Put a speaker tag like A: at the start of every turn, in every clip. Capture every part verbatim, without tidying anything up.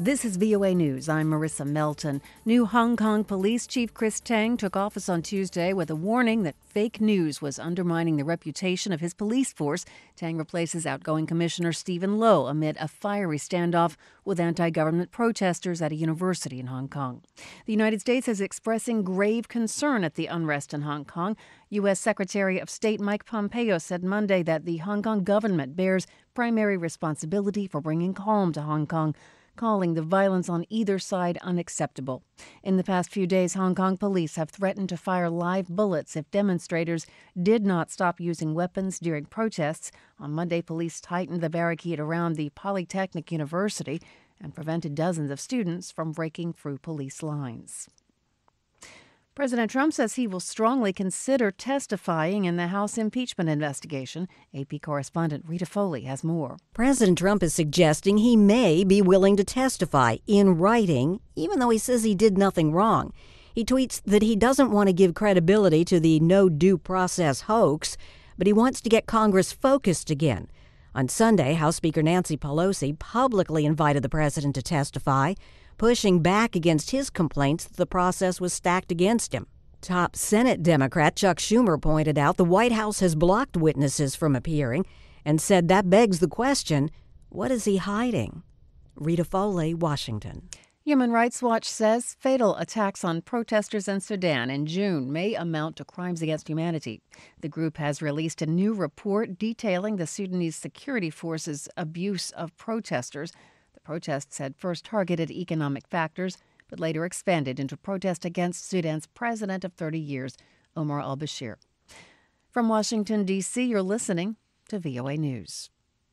A: This is V O A News. I'm Marissa Melton. New Hong Kong Police Chief Chris Tang took office on Tuesday with a warning that fake news was undermining the reputation of his police force. Tang replaces outgoing Commissioner Stephen Loh amid a fiery standoff with anti-government protesters at a university in Hong Kong. The United States is expressing grave concern at the unrest in Hong Kong. U S. Secretary of State Mike Pompeo said Monday that the Hong Kong government bears primary responsibility for bringing calm to Hong Kong, calling the violence on either side unacceptable. In the past few days, Hong Kong police have threatened to fire live bullets if demonstrators did not stop using weapons during protests. On Monday, police tightened the barricade around the Polytechnic University and prevented dozens of students from breaking through police lines. President Trump says he will strongly consider testifying in the House impeachment investigation. A P correspondent Rita Foley has more.
B: President Trump is suggesting he may be willing to testify in writing, even though he says he did nothing wrong. He tweets that he doesn't want to give credibility to the no due process hoax, but he wants to get Congress focused again. On Sunday, House Speaker Nancy Pelosi publicly invited the president to testify, pushing back against his complaints that the process was stacked against him. Top Senate Democrat Chuck Schumer pointed out the White House has blocked witnesses from appearing and said that begs the question, what is he hiding? Rita Foley, Washington.
A: Human Rights Watch says fatal attacks on protesters in Sudan in June may amount to crimes against humanity. The group has released a new report detailing the Sudanese security forces' abuse of protesters. The protests had first targeted economic factors, but later expanded into protest against Sudan's president of thirty years, Omar al-Bashir. From Washington, D C, you're listening to V O A News.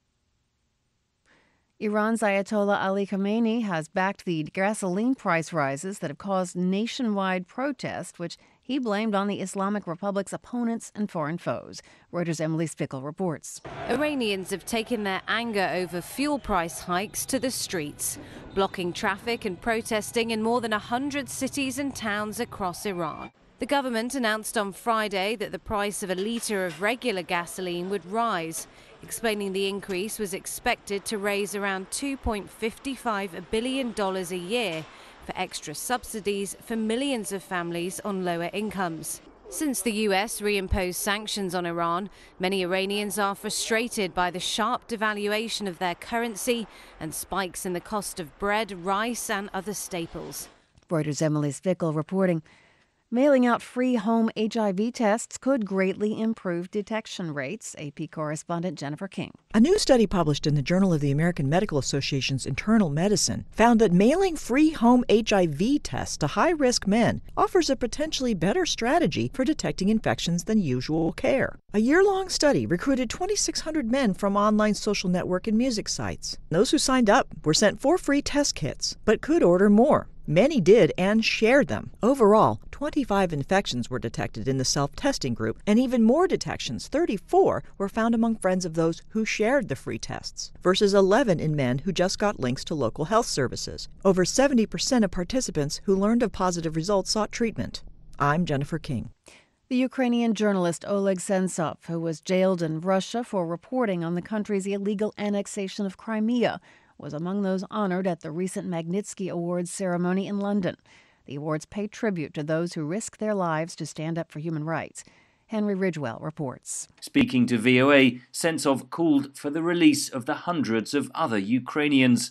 A: Iran's Ayatollah Ali Khamenei has backed the gasoline price rises that have caused nationwide protest, which he blamed on the Islamic Republic's opponents and foreign foes. Reuters' Emily Spickle reports.
C: Iranians have taken their anger over fuel price hikes to the streets, blocking traffic and protesting in more than one hundred cities and towns across Iran. The government announced on Friday that the price of a litre of regular gasoline would rise, explaining the increase was expected to raise around two point five five billion dollars a year for extra subsidies for millions of families on lower incomes. Since the U S reimposed sanctions on Iran, many Iranians are frustrated by the sharp devaluation of their currency and spikes in the cost of bread, rice and other staples.
A: Reuters' Emily Spickle reporting. Mailing out free home H I V tests could greatly improve detection rates. A P correspondent Jennifer King.
D: A new study published in the Journal of the American Medical Association's Internal Medicine found that mailing free home H I V tests to high-risk men offers a potentially better strategy for detecting infections than usual care. A year-long study recruited twenty-six hundred men from online social network and music sites. Those who signed up were sent four free test kits, but could order more. Many did and shared them. Overall, twenty-five infections were detected in the self-testing group, and even more detections, thirty-four, were found among friends of those who shared the free tests, versus eleven in men who just got links to local health services. Over seventy percent of participants who learned of positive results sought treatment. I'm Jennifer King.
A: The Ukrainian journalist Oleg Sentsov, who was jailed in Russia for reporting on the country's illegal annexation of Crimea, was among those honored at the recent Magnitsky Awards ceremony in London. The awards pay tribute to those who risk their lives to stand up for human rights. Henry Ridgewell reports.
E: Speaking to V O A, Sentsov called for the release of the hundreds of other Ukrainians.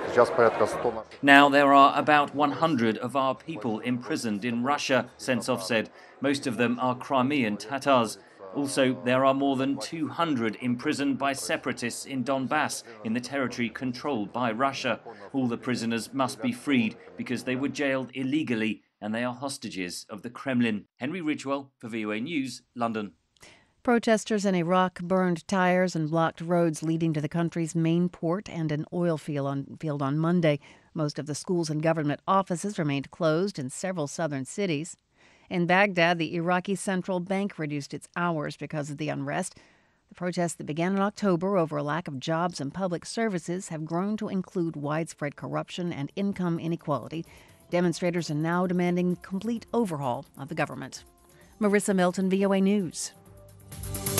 E: Now there are about one hundred of our people imprisoned in Russia, Sentsov said. Most of them are Crimean Tatars. Also, there are more than two hundred imprisoned by separatists in Donbass, in the territory controlled by Russia. All the prisoners must be freed because they were jailed illegally and they are hostages of the Kremlin. Henry Ridgewell for V O A News, London.
A: Protesters in Iraq burned tires and blocked roads leading to the country's main port and an oil field on, field on Monday. Most of the schools and government offices remained closed in several southern cities. In Baghdad, the Iraqi central bank reduced its hours because of the unrest. The protests that began in October over a lack of jobs and public services have grown to include widespread corruption and income inequality. Demonstrators are now demanding complete overhaul of the government. Marissa Melton, V O A News.